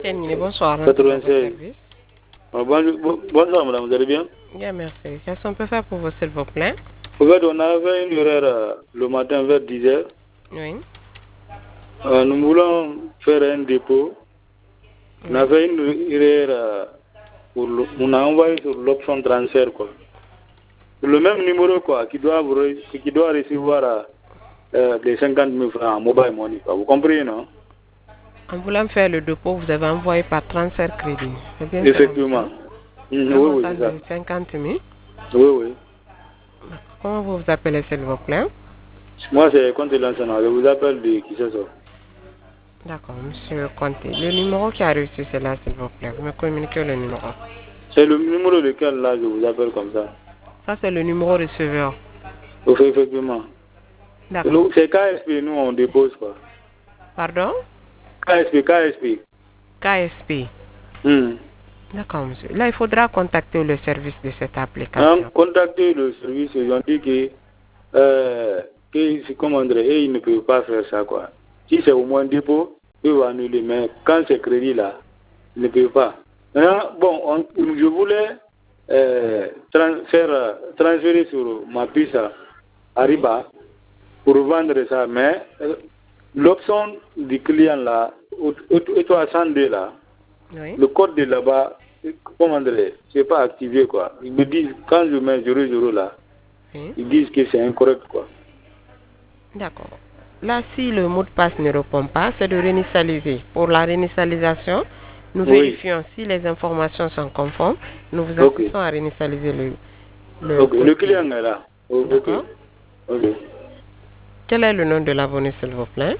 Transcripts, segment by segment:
Bonsoir. 96. Bonsoir madame, vous allez bien? Bien, merci. Qu'est-ce qu'on peut faire pour vous, s'il vous plaît? En fait, on avait une erreur le matin vers 10h. Oui. Nous voulons faire un dépôt. Oui. On avait une erreur on a envoyé sur l'option transfert quoi. Le même numéro quoi, qui doit recevoir les 50 000 francs en mobile money quoi. Vous comprenez non? En voulant faire le dépôt, vous avez envoyé par transfert crédit. C'est bien effectivement. Ça, oui, c'est ça. 50 000. Oui, oui. Comment vous vous appelez, s'il vous plaît? Moi, c'est Conte Lansana. Je vous appelle de qui c'est ça? D'accord, monsieur Conte. Le numéro qui a reçu, c'est là, s'il vous plaît. Vous me communiquez le numéro. C'est le numéro lequel, là, je vous appelle comme ça. Ça, c'est le numéro receveur. Oui, effectivement. D'accord. C'est KSP, nous, on dépose, quoi. Pardon? KSP. D'accord, monsieur. Là, il faudra contacter le service de cette application. Contacter le service, ils ont dit comment dire, ils ne peuvent pas faire ça, quoi. Si c'est au moins dépôt, ils vont annuler. Mais quand c'est crédit, là, ils ne peuvent pas. Bon, je voulais transférer sur ma puce Ariba pour vendre ça, mais l'option du client là, et toi 102 là, oui. Le code de là-bas, comment dire, c'est pas activé quoi. Ils me disent, quand je mets 00 là, oui. Ils disent que c'est incorrect quoi. D'accord. Là, si le mot de passe ne répond pas, c'est de réinitialiser. Pour la réinitialisation, nous vérifions si les informations sont conformes. Nous vous assistons à réinitialiser le client est là. D'accord. Quel est le nom de l'abonné, s'il vous plaît?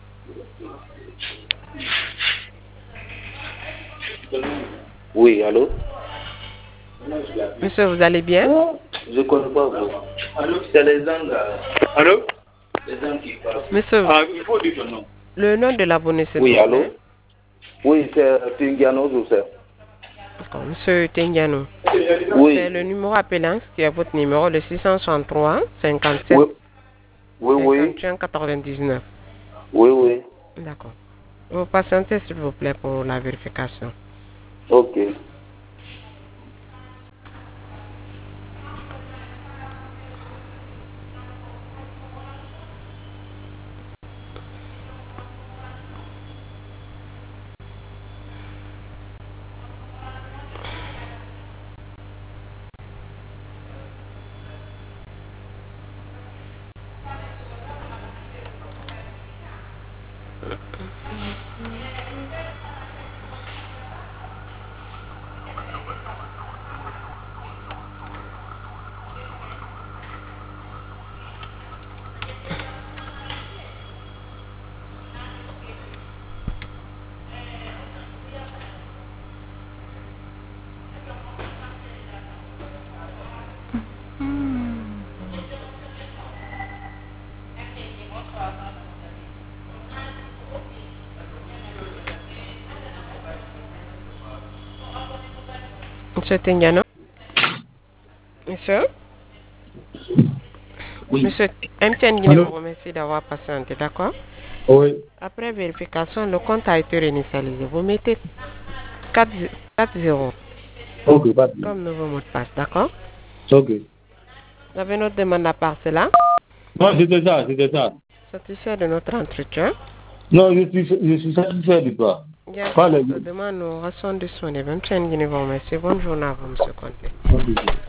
Oui, allô? Monsieur, vous allez bien? Je ne connais pas vous. C'est les gens là. Allô? Les gens qui parlent. Monsieur, il faut dire le nom. Le nom de l'abonné, s'il vous plaît. Oui, allô? Oui, c'est Tingiano Joseph. Monsieur Tingiano. Oui. C'est le numéro appelant qui est votre numéro, le 663 57 51 99. Oui. D'accord. Vous patientez, s'il vous plaît, pour la vérification. Ok. Monsieur Tingiano? Monsieur? Oui. Monsieur MTN Guinée vous remercie d'avoir patienté, d'accord? Oui. Après vérification, le compte a été réinitialisé. Vous mettez 4-0 comme nouveau mot de passe, d'accord? Ok. Vous avez notre demande à part cela? Non, c'était ça. Satisfait de notre entretien? Non, je suis satisfait de toi. Bien, demande nous restons disponibles. MTN Guinée vous remercie. Bonne journée à vous, monsieur Conte.